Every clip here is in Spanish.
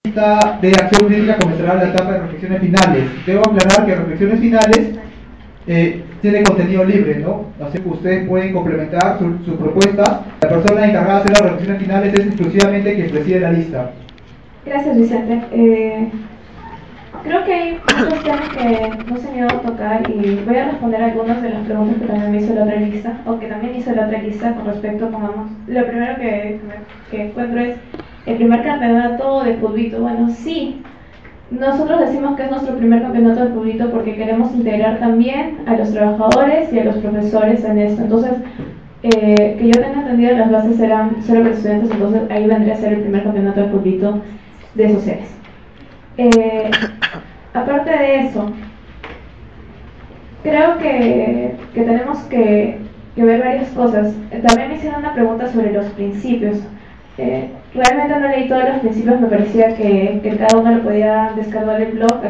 de acción crítica comenzará la etapa de reflexiones finales. Debo aclarar que reflexiones finales tiene contenido libre, ¿no? Así que ustedes pueden complementar su propuesta. La persona encargada de hacer las reflexiones finales es exclusivamente quien preside la lista. Gracias, Vicente. Creo que hay muchos temas que no se han ido a tocar y voy a responder algunas de las preguntas que también me hizo la otra lista, o que también hizo la otra lista con respecto, pongamos, lo primero que encuentro es el primer campeonato de futbito. Bueno, sí, nosotros decimos que es nuestro primer campeonato de futbito porque queremos integrar también a los trabajadores y a los profesores en esto. Entonces, que yo tenga entendido, las bases eran solo para estudiantes, entonces ahí vendría a ser el primer campeonato de futbito de sociales. Aparte de eso, creo que tenemos que ver varias cosas. También me hicieron una pregunta sobre los principios. Realmente no leí todos los principios, me parecía que cada uno lo podía descargar del blog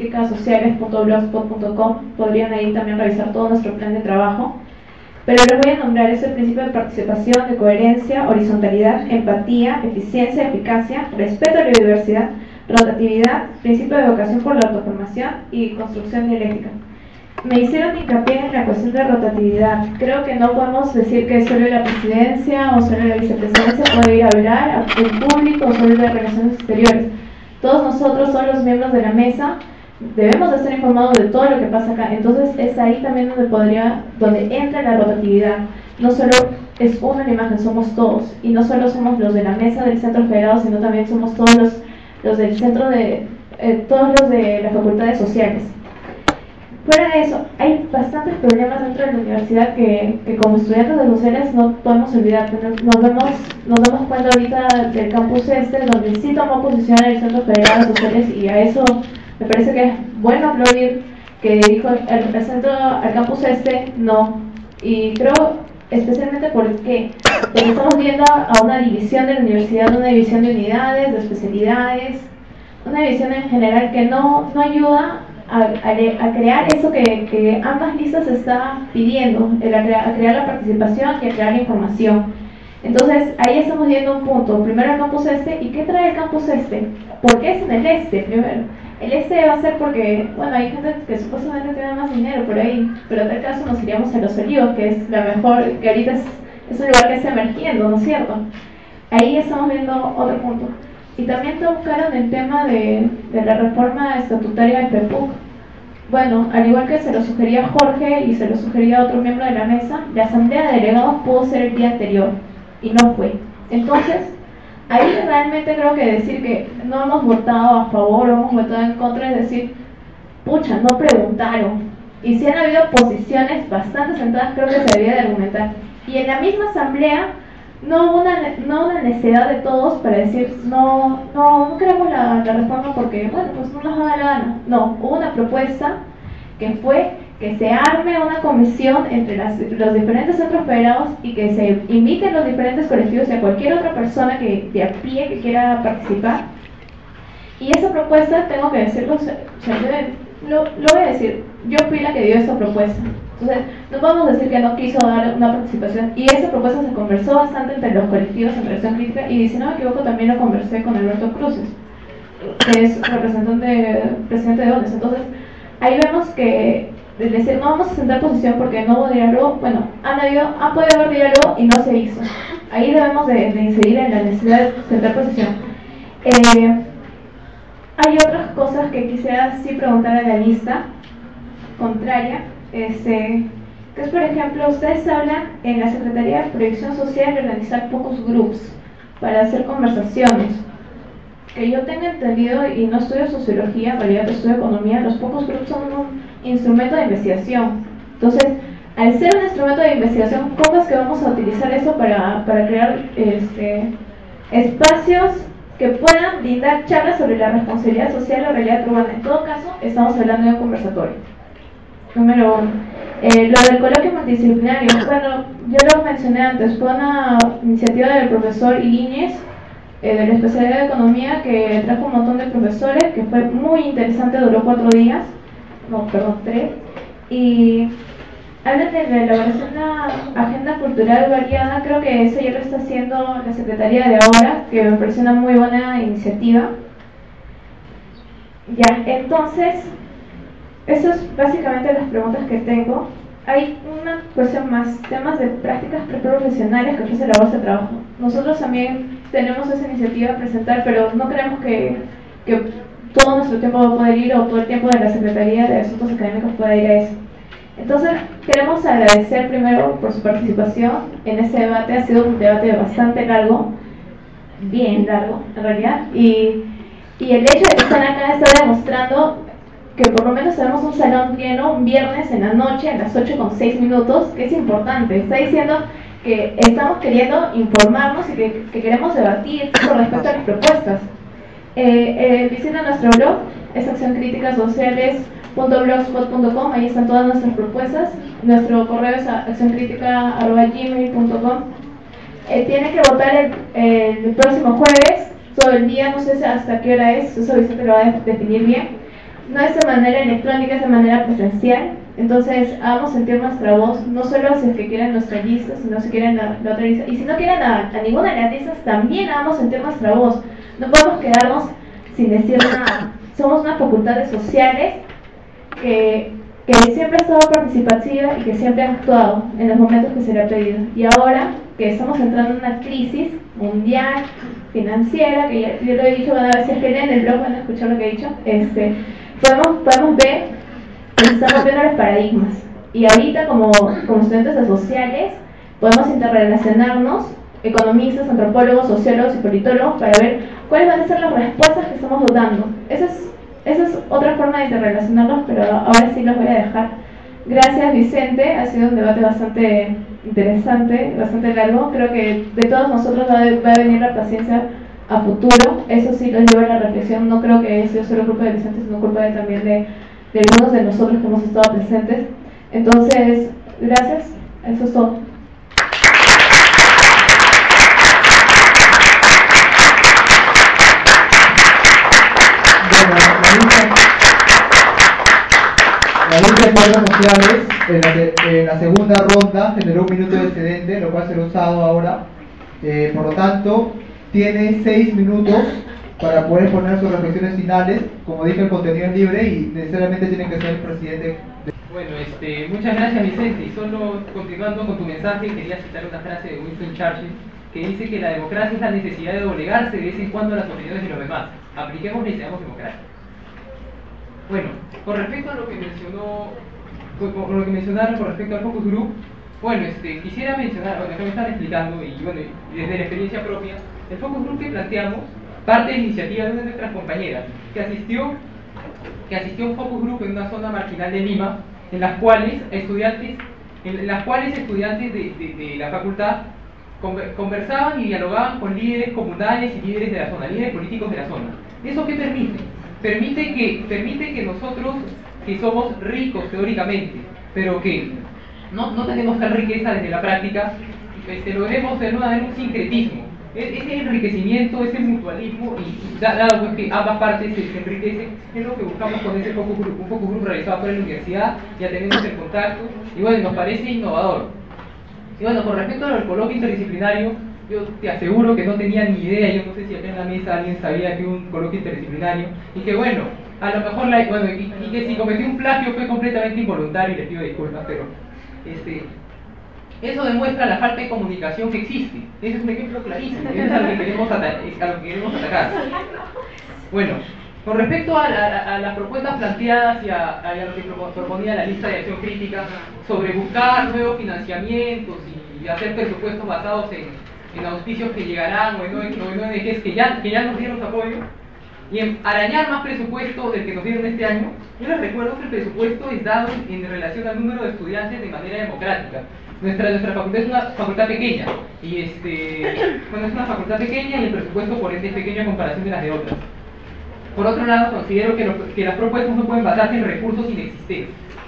accioncriticasociales.blogspot.com. Podrían ahí también revisar todo nuestro plan de trabajo. Pero les voy a nombrar: es el principio de participación, de coherencia, horizontalidad, empatía, eficiencia, eficacia, respeto a la biodiversidad, rotatividad, principio de vocación por la autoformación y construcción dialéctica. Me hicieron hincapié en la cuestión de rotatividad. Creo que no podemos decir que solo la presidencia o solo la vicepresidencia puede ir a hablar en público o solo de relaciones exteriores. Todos nosotros somos los miembros de la mesa, debemos de estar informados de todo lo que pasa acá. Entonces es ahí también donde entra la rotatividad. No solo es una la imagen, somos todos, y no solo somos los de la mesa del centro federado, sino también somos todos los del centro todos los de las facultades sociales. Fuera de eso, hay bastantes problemas dentro de la universidad que como estudiantes de sociales no podemos olvidar. Nos damos cuenta ahorita del campus donde sí tomó posición el Centro Federal de Sociales, y a eso me parece que es bueno aplaudir, que dijo al campus no. Y creo especialmente porque estamos viendo a una división de la universidad, una división de unidades, de especialidades, una división en general que no ayuda a crear eso que ambas listas están pidiendo, a crear la participación y a crear la información. Entonces ahí estamos viendo un punto: primero el campus ¿y qué trae el campus ¿Por qué es en el primero? El va a ser porque, bueno, hay gente que supuestamente tiene más dinero por ahí, pero en tal caso nos iríamos a Los Olivos, que es la mejor, que ahorita es un lugar que está emergiendo, ¿no es cierto? Ahí estamos viendo otro punto. Y también tocaron el tema de la reforma estatutaria de FEPUC. Bueno, al igual que se lo sugería Jorge y se lo sugería otro miembro de la mesa, la asamblea de delegados pudo ser el día anterior y no fue. Entonces, ahí realmente creo que decir que no hemos votado a favor o hemos votado en contra es decir, pucha, no preguntaron. Y si han habido posiciones bastante sentadas, creo que se debía de argumentar. Y en la misma asamblea no hubo una necesidad de todos para decir no queremos la reforma porque, bueno, pues no nos da la gana. No, hubo una propuesta que fue que se arme una comisión entre los diferentes centros federados y que se inviten los diferentes colectivos y a cualquier otra persona de a pie que quiera participar. Y esa propuesta, tengo que decirlo, lo voy a decir, yo fui la que dio esta propuesta. Entonces, no podemos decir que no quiso dar una participación, y esa propuesta se conversó bastante entre los colectivos en relación crítica, y si no me equivoco también lo conversé con Alberto Cruces, que es presidente de ONES. Entonces, ahí vemos que, es decir, no vamos a sentar posición porque no hubo diálogo. Bueno, ha podido haber diálogo y no se hizo. Ahí debemos de incidir en la necesidad de sentar posición. Hay otras cosas que quisiera sí preguntar a la lista contraria, que es, por ejemplo, ustedes hablan en la Secretaría de Proyección Social de organizar focus groups para hacer conversaciones. Que yo tenga entendido, y no estudio sociología, en realidad estudio economía, los focus groups son un instrumento de investigación. Entonces, al ser un instrumento de investigación, ¿cómo es que vamos a utilizar eso para crear espacios que puedan brindar charlas sobre la responsabilidad social o realidad urbana? En todo caso, estamos hablando de un conversatorio. Número 1. Lo del coloquio multidisciplinario, bueno, yo lo mencioné antes, fue una iniciativa del profesor Ilíñez, de la especialidad de Economía, que trajo un montón de profesores, que fue muy interesante, duró 3, y hablan de la elaboración de una agenda cultural variada. Creo que eso ya lo está haciendo la Secretaría de ahora, que me parece una muy buena iniciativa. Ya, entonces, eso es básicamente las preguntas que tengo. Hay una cuestión más, temas de prácticas preprofesionales que ofrece la bolsa de trabajo. Nosotros también tenemos esa iniciativa a presentar, pero no creemos que todo nuestro tiempo va a poder ir o todo el tiempo de la Secretaría de Asuntos Académicos pueda ir a eso. Entonces, queremos agradecer primero por su participación en ese debate. Ha sido un debate bastante largo, bien largo en realidad, y el hecho de que estén acá está demostrando que por lo menos tenemos un salón lleno un viernes en la noche a las 8:06, que es importante. Está diciendo que estamos queriendo informarnos y que queremos debatir con respecto a las propuestas. Visita nuestro blog, es accioncriticasociales.blogspot.com, ahí están todas nuestras propuestas. Nuestro correo es accioncritica@gmail.com. Tiene que votar el próximo jueves, todo el día, no sé hasta qué hora es, eso Vicente lo va a definir bien. No es de manera electrónica, es de manera presencial. Entonces, hagamos sentir nuestra voz, no solo si es que quieren nuestra lista, sino si quieren la otra lista. Y si no quieren a ninguna de las listas, también hagamos sentir nuestra voz. No podemos quedarnos sin decir nada. Somos una facultad de sociales que siempre ha estado participativa y que siempre ha actuado en los momentos que se le ha pedido. Y ahora que estamos entrando en una crisis mundial, financiera, que ya yo lo he dicho, van a ver si es que leen el blog, van a escuchar lo que he dicho, podemos ver que se están rompiendo los paradigmas. Y ahorita como estudiantes de sociales podemos interrelacionarnos, economistas, antropólogos, sociólogos y politólogos, para ver cuáles van a ser las respuestas que estamos dando. Esa es otra forma de interrelacionarlos, pero ahora sí los voy a dejar. Gracias, Vicente, ha sido un debate bastante interesante, bastante largo. Creo que de todos nosotros va a venir la paciencia a futuro. Eso sí los lleva a la reflexión. No creo que haya sido solo culpa de Vicente, sino culpa también de algunos de nosotros que hemos estado presentes. Entonces, gracias. Eso es todo. La lucha de redes sociales en la segunda ronda generó un minuto de excedente, lo cual será usado ahora. Por lo tanto, tiene 6 minutos para poder poner sus reflexiones finales. Como dije, el contenido es libre y necesariamente tiene que ser el presidente. Bueno, muchas gracias, Vicente. Y solo continuando con tu mensaje, quería citar una frase de Winston Churchill que dice que la democracia es la necesidad de doblegarse de vez en cuando a las opiniones de los demás. Apliquémosle y seamos democracia. Bueno, con respecto a lo que mencionaron con respecto al focus group, bueno, quisiera mencionar, bueno, acá me están explicando, y bueno, desde la experiencia propia, el focus group que planteamos parte de la iniciativa de una de nuestras compañeras, que asistió a un focus group en una zona marginal de Lima, en las cuales estudiantes de la facultad conversaban y dialogaban con líderes comunales y líderes de la zona, líderes políticos de la zona. ¿Eso qué permite? Permite que nosotros, que somos ricos teóricamente, pero que no tenemos tal riqueza desde la práctica, logremos de nuevo un sincretismo. Ese enriquecimiento, ese mutualismo, y dado pues que ambas partes se enriquecen, es lo que buscamos con ese focus group, un focus group realizado por la universidad. Ya tenemos el contacto, y bueno, nos parece innovador. Y bueno, con respecto al coloquio interdisciplinario, yo te aseguro que no tenía ni idea. Yo no sé si acá en la mesa alguien sabía que un coloquio interdisciplinario, y que bueno, a lo mejor y que si cometí un plagio fue completamente involuntario, y les pido disculpas, pero eso demuestra la falta de comunicación que existe. Ese es un ejemplo clarísimo, y es a lo que queremos atacar. Bueno, con respecto a las propuestas planteadas y a lo que proponía la lista de acción crítica sobre buscar nuevos financiamientos y hacer presupuestos basados en auspicios que llegarán o en ONGs que ya nos dieron su apoyo, y en arañar más presupuesto del que nos dieron este año, yo les recuerdo que el presupuesto es dado en relación al número de estudiantes de manera democrática. Nuestra facultad es una facultad pequeña, y es una facultad pequeña, y el presupuesto por ende es pequeño en comparación de las de otras. Por otro lado, considero que las propuestas no pueden basarse en recursos inexistentes.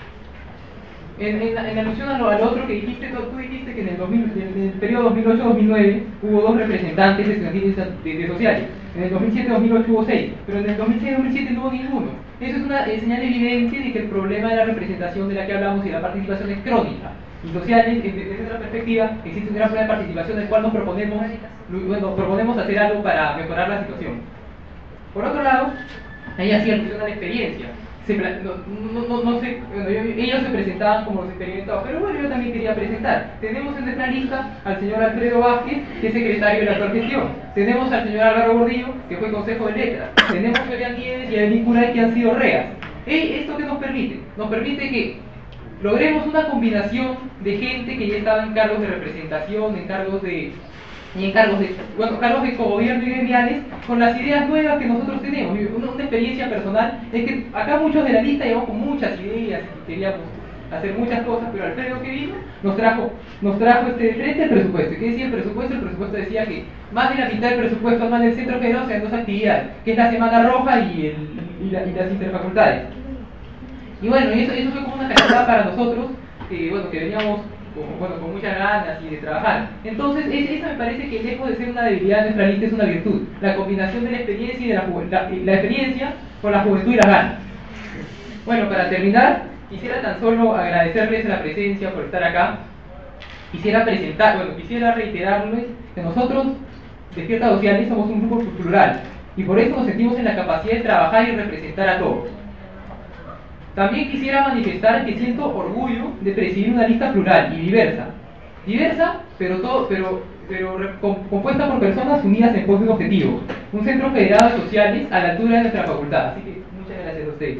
En alusión a lo otro que dijiste, tú dijiste que en el periodo 2008-2009 hubo 2 representantes estudiantiles de sociales. En el 2007-2008 hubo 6, pero en el 2006-2007 no hubo ninguno. Eso es una señal evidente de que el problema de la representación de la que hablamos y la participación es crónica. Y sociales, desde otra perspectiva, existe un gran problema de participación del cual nos proponemos hacer algo para mejorar la situación. Por otro lado, ahí hacía alusión a la experiencia. No sé, bueno, ellos se presentaban como los experimentados, pero bueno, yo también quería presentar. Tenemos en nuestra lista al señor Alfredo Vázquez, que es secretario de la actual gestión. Tenemos al señor Álvaro Gordillo, que fue consejo de letras. Tenemos a Julián Nieves y a Elín Curay, que han sido reas. ¿Esto qué nos permite? Nos permite que logremos una combinación de gente que ya estaba en cargos de representación, en cargos de cogobierno y gremiales, con las ideas nuevas que nosotros tenemos. Una experiencia personal es que acá muchos de la lista llevamos con muchas ideas y queríamos hacer muchas cosas, pero Alfredo, que vino, nos trajo de frente el presupuesto. ¿Qué decía el presupuesto? El presupuesto decía que más de la mitad del presupuesto anual del Centro Federal sean dos actividades, que es la Semana Roja y las interfacultades. Y bueno, y eso fue como una cachetada para nosotros, que veníamos con muchas ganas y de trabajar. Entonces, esa me parece que lejos de ser una debilidad de nuestra lista es una virtud. La combinación de la experiencia y de la experiencia con la juventud y las ganas. Bueno, para terminar, quisiera tan solo agradecerles la presencia por estar acá. Quisiera reiterarles que nosotros, Despierta Sociales, somos un grupo plural y por eso nos sentimos en la capacidad de trabajar y representar a todos. También quisiera manifestar que siento orgullo de presidir una lista plural y diversa, pero compuesta por personas unidas en pos de un objetivo, un centro federado de sociales a la altura de nuestra facultad. Así que muchas gracias a ustedes.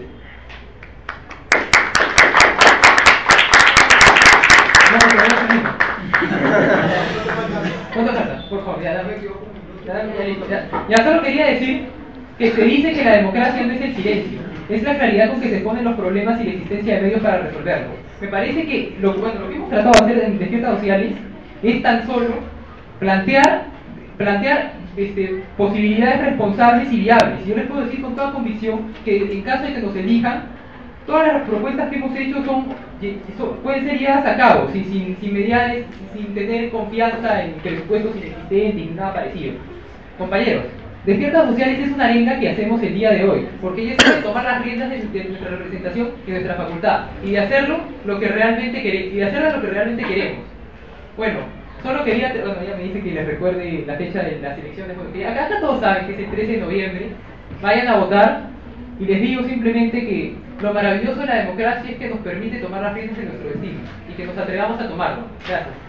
¿Cuánto falta? Por favor, ya solo quería decir que se dice que la democracia no es el silencio, es la claridad con que se ponen los problemas y la existencia de medios para resolverlos. Me parece que lo que hemos tratado de hacer en Despierta Sociales es tan solo plantear posibilidades responsables y viables. Y yo les puedo decir con toda convicción que en caso de que nos elijan, todas las propuestas que hemos hecho pueden ser llevadas a cabo sin mediales, sin tener confianza en presupuestos inexistentes ni nada parecido. Compañeros, Despierta Sociales es una arenga que hacemos el día de hoy, porque ella sabe tomar las riendas de nuestra representación y de nuestra facultad, y de hacerlo lo que realmente queremos. Bueno, solo quería, ya me dice que les recuerde la fecha de las elecciones, porque acá todos saben que es el 13 de noviembre, vayan a votar, y les digo simplemente que lo maravilloso de la democracia es que nos permite tomar las riendas de nuestro destino, y que nos atrevamos a tomarlo. Gracias.